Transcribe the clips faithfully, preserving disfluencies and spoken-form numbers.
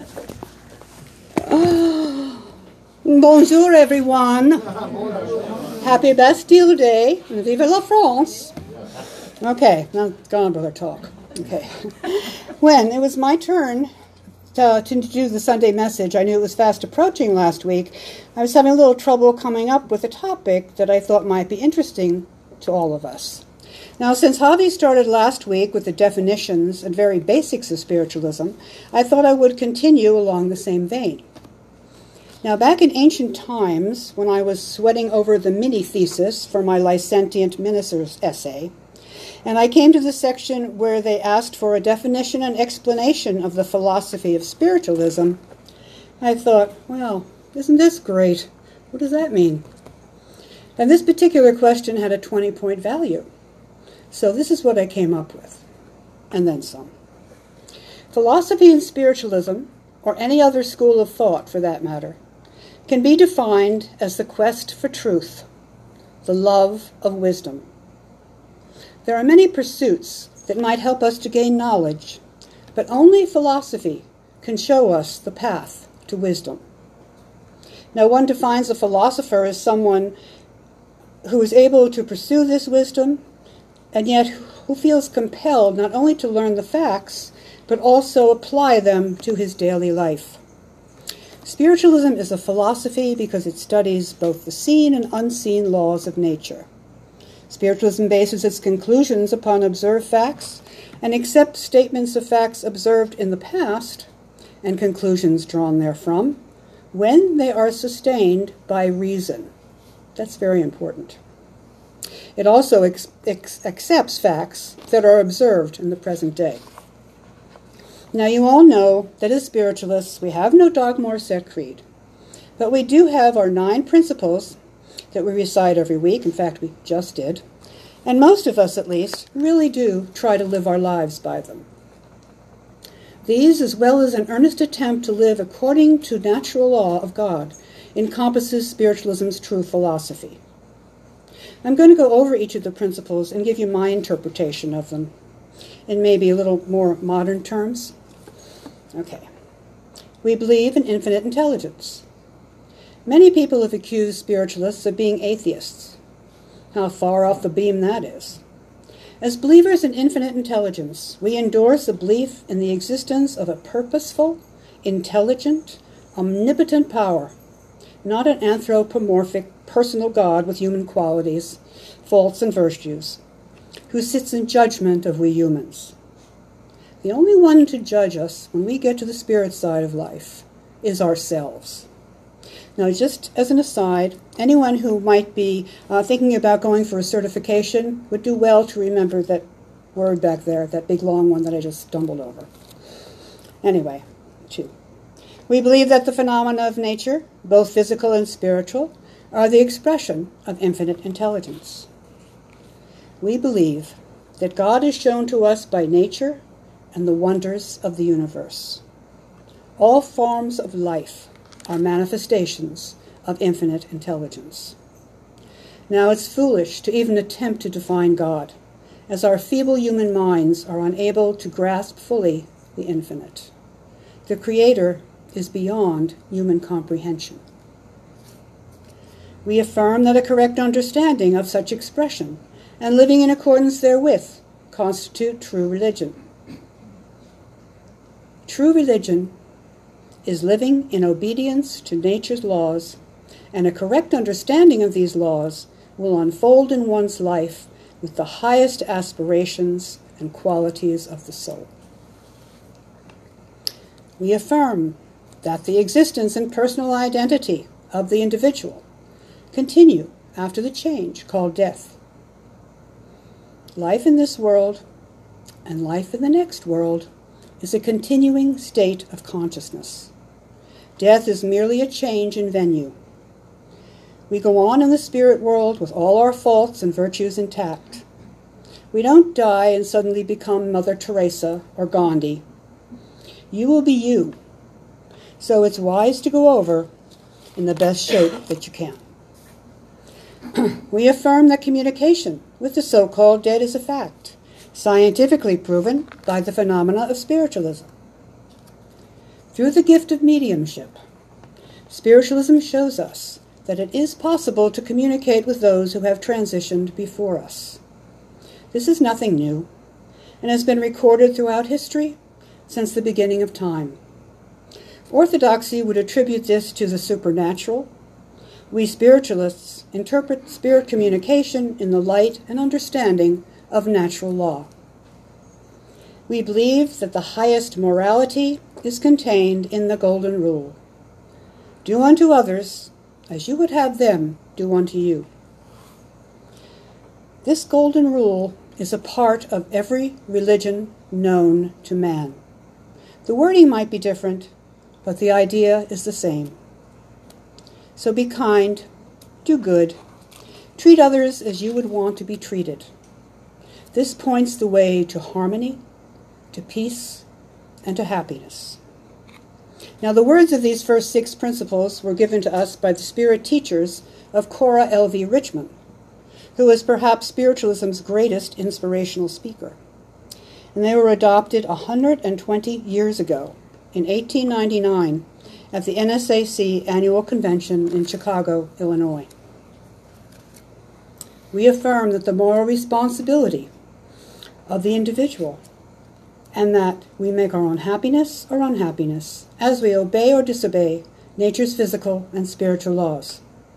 Bonjour, everyone. Happy Bastille Day. Vive la France. Okay, now go on with our talk. Okay. When it was my turn to, to do the Sunday message, I knew it was fast approaching last week. I was having a little trouble coming up with a topic that I thought might be interesting to all of us. Now, since Javi started last week with the definitions and very basics of spiritualism, I thought I would continue along the same vein. Now, back in ancient times, when I was sweating over the mini-thesis for my licentiate minister's essay, and I came to the section where they asked for a definition and explanation of the philosophy of spiritualism, I thought, well, isn't this great? What does that mean? And this particular question had a twenty-point value. So this is what I came up with, and then some. Philosophy and spiritualism, or any other school of thought for that matter, can be defined as the quest for truth, the love of wisdom. There are many pursuits that might help us to gain knowledge, but only philosophy can show us the path to wisdom. Now, one defines a philosopher as someone who is able to pursue this wisdom, and yet who feels compelled not only to learn the facts, but also apply them to his daily life. Spiritualism is a philosophy because it studies both the seen and unseen laws of nature. Spiritualism bases its conclusions upon observed facts and accepts statements of facts observed in the past and conclusions drawn therefrom when they are sustained by reason. That's very important. It also ex- ex- accepts facts that are observed in the present day. Now, you all know that as spiritualists, we have no dogma or set creed, but we do have our nine principles that we recite every week. In fact, we just did. And most of us, at least, really do try to live our lives by them. These, as well as an earnest attempt to live according to natural law of God, encompasses spiritualism's true philosophy. I'm going to go over each of the principles and give you my interpretation of them in maybe a little more modern terms. Okay. We believe in infinite intelligence. Many people have accused spiritualists of being atheists. How far off the beam that is. As believers in infinite intelligence, we endorse a belief in the existence of a purposeful, intelligent, omnipotent power, not an anthropomorphic personal God with human qualities, faults, and virtues, who sits in judgment of we humans. The only one to judge us when we get to the spirit side of life is ourselves. Now, just as an aside, anyone who might be uh, thinking about going for a certification would do well to remember that word back there, that big long one that I just stumbled over. Anyway, two. We believe that the phenomena of nature, both physical and spiritual, are the expression of infinite intelligence. We believe that God is shown to us by nature and the wonders of the universe. All forms of life are manifestations of infinite intelligence. Now, it's foolish to even attempt to define God, as our feeble human minds are unable to grasp fully the infinite. The Creator is beyond human comprehension. We affirm that a correct understanding of such expression and living in accordance therewith constitute true religion. True religion is living in obedience to nature's laws, and a correct understanding of these laws will unfold in one's life with the highest aspirations and qualities of the soul. We affirm that the existence and personal identity of the individual continue after the change called death. Life in this world and life in the next world is a continuing state of consciousness. Death is merely a change in venue. We go on in the spirit world with all our faults and virtues intact. We don't die and suddenly become Mother Teresa or Gandhi. You will be you. So it's wise to go over in the best shape that you can. We affirm that communication with the so-called dead is a fact, scientifically proven by the phenomena of spiritualism. Through the gift of mediumship, spiritualism shows us that it is possible to communicate with those who have transitioned before us. This is nothing new, and has been recorded throughout history since the beginning of time. Orthodoxy would attribute this to the supernatural. We spiritualists interpret spirit communication in the light and understanding of natural law. We believe that the highest morality is contained in the Golden Rule. Do unto others as you would have them do unto you. This Golden Rule is a part of every religion known to man. The wording might be different, but the idea is the same. So be kind, do good, treat others as you would want to be treated. This points the way to harmony, to peace, and to happiness. Now, the words of these first six principles were given to us by the spirit teachers of Cora L V Richmond, who was perhaps spiritualism's greatest inspirational speaker. And they were adopted one hundred twenty years ago, in eighteen ninety-nine, at the N S A C Annual Convention in Chicago, Illinois. We affirm that the moral responsibility of the individual, and that we make our own happiness or unhappiness as we obey or disobey nature's physical and spiritual laws.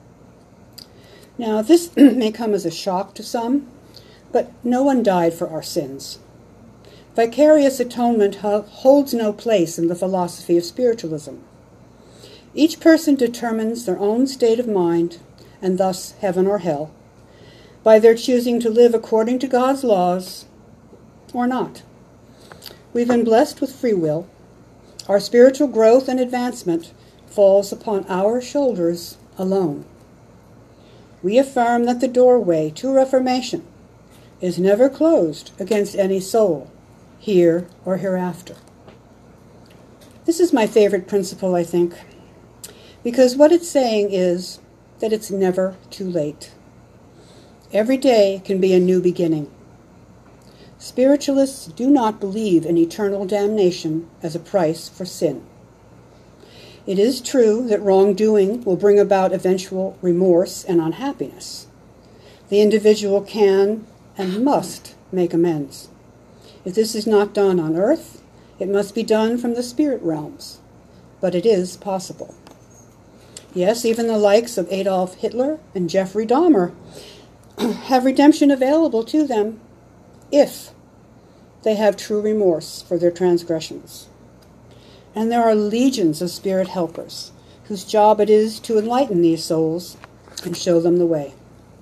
Now, this may come as a shock to some, but no one died for our sins. Vicarious atonement holds no place in the philosophy of spiritualism. Each person determines their own state of mind, and thus heaven or hell, by their choosing to live according to God's laws or not. We've been blessed with free will. Our spiritual growth and advancement falls upon our shoulders alone. We affirm that the doorway to reformation is never closed against any soul, here or hereafter. This is my favorite principle, I think, because what it's saying is that it's never too late. Every day can be a new beginning. Spiritualists do not believe in eternal damnation as a price for sin. It is true that wrongdoing will bring about eventual remorse and unhappiness. The individual can and must make amends. If this is not done on earth, it must be done from the spirit realms. But it is possible. Yes, even the likes of Adolf Hitler and Jeffrey Dahmer have redemption available to them if they have true remorse for their transgressions. And there are legions of spirit helpers whose job it is to enlighten these souls and show them the way.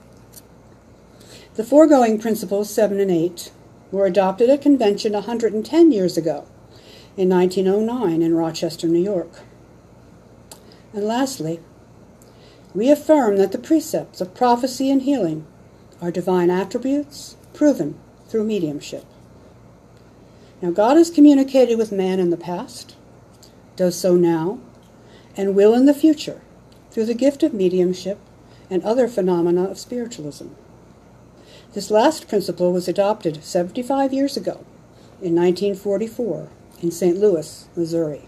The foregoing principles, seven and eight, were adopted at convention one hundred ten years ago, in nineteen oh nine in Rochester, New York. And lastly, we affirm that the precepts of prophecy and healing are divine attributes proven through mediumship. Now, God has communicated with man in the past, does so now, and will in the future through the gift of mediumship and other phenomena of spiritualism. This last principle was adopted seventy-five years ago, in nineteen forty-four, in Saint Louis, Missouri.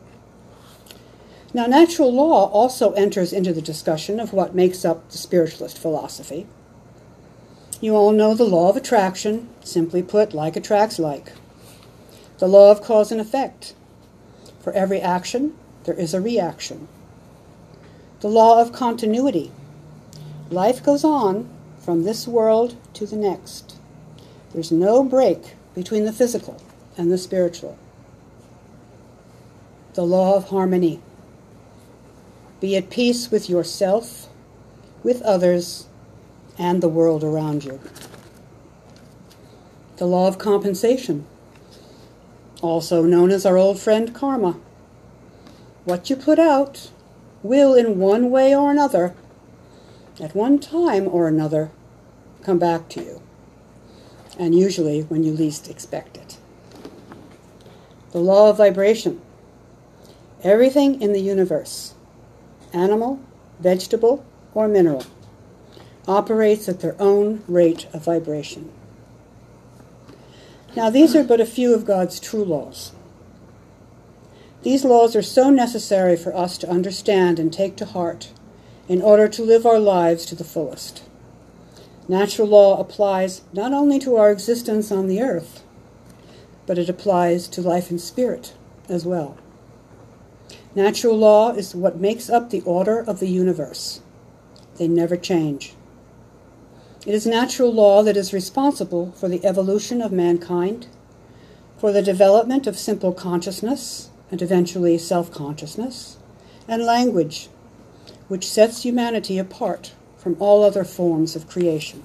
Now, natural law also enters into the discussion of what makes up the spiritualist philosophy. You all know the law of attraction, simply put, like attracts like. The law of cause and effect. For every action, there is a reaction. The law of continuity. Life goes on from this world to the next. There's no break between the physical and the spiritual. The law of harmony. Be at peace with yourself, with others, and the world around you. The law of compensation, also known as our old friend karma. What you put out will, in one way or another, at one time or another, come back to you, and usually when you least expect it. The law of vibration. Everything in the universe, animal, vegetable, or mineral, operates at their own rate of vibration. Now, these are but a few of God's true laws. These laws are so necessary for us to understand and take to heart in order to live our lives to the fullest. Natural law applies not only to our existence on the earth, but it applies to life and spirit as well. Natural law is what makes up the order of the universe. They never change. It is natural law that is responsible for the evolution of mankind, for the development of simple consciousness, and eventually self-consciousness, and language, which sets humanity apart from all other forms of creation.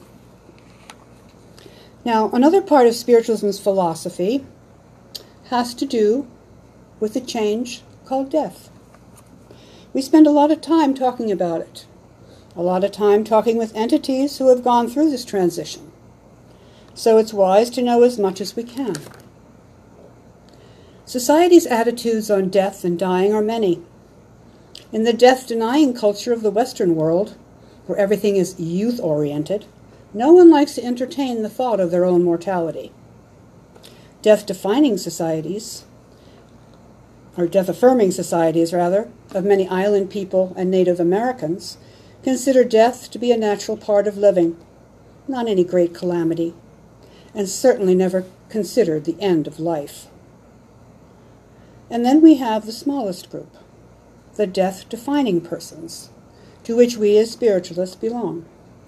Now, another part of spiritualism's philosophy has to do with the change called death. We spend a lot of time talking about it, a lot of time talking with entities who have gone through this transition. So it's wise to know as much as we can. Society's attitudes on death and dying are many. In the death-denying culture of the Western world, where everything is youth-oriented, no one likes to entertain the thought of their own mortality. Death-defining societies, or death-affirming societies, rather, of many island people and Native Americans, consider death to be a natural part of living, not any great calamity, and certainly never considered the end of life. And then we have the smallest group, the death-defining persons, to which we as spiritualists belong.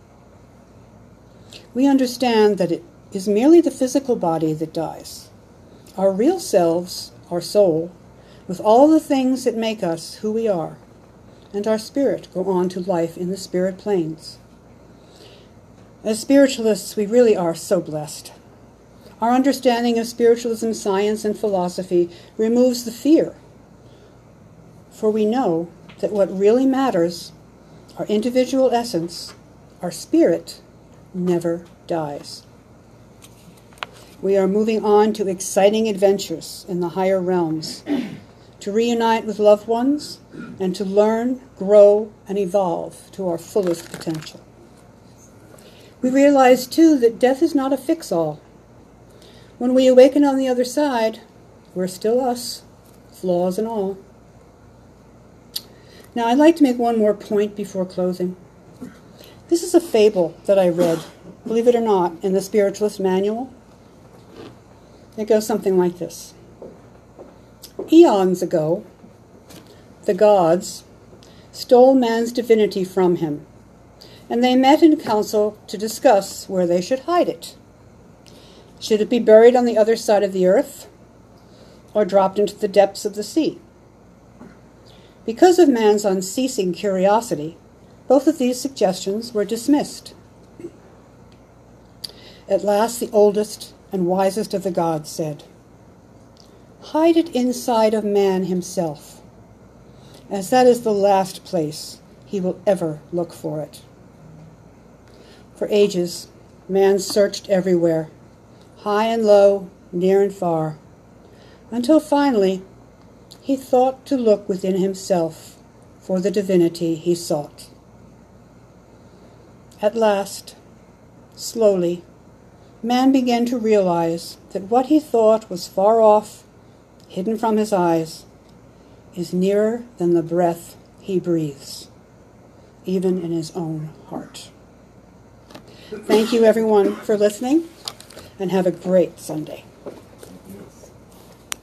We understand that it is merely the physical body that dies. Our real selves, our soul, with all the things that make us who we are, and our spirit go on to life in the spirit planes. As spiritualists, we really are so blessed. Our understanding of spiritualism, science, and philosophy removes the fear, for we know that what really matters, our individual essence, our spirit, never dies. We are moving on to exciting adventures in the higher realms, to reunite with loved ones, and to learn, grow, and evolve to our fullest potential. We realize, too, that death is not a fix-all. When we awaken on the other side, we're still us, flaws and all. Now, I'd like to make one more point before closing. This is a fable that I read, believe it or not, in the Spiritualist Manual. It goes something like this. Eons ago, the gods stole man's divinity from him, and they met in council to discuss where they should hide it. Should it be buried on the other side of the earth, or dropped into the depths of the sea? Because of man's unceasing curiosity, both of these suggestions were dismissed. At last, the oldest and wisest of the gods said, "Hide it inside of man himself, as that is the last place he will ever look for it." For ages, man searched everywhere, high and low, near and far, until finally he thought to look within himself for the divinity he sought. At last, slowly, man began to realize that what he thought was far off, hidden from his eyes, is nearer than the breath he breathes, even in his own heart. Thank you, everyone, for listening, and have a great Sunday.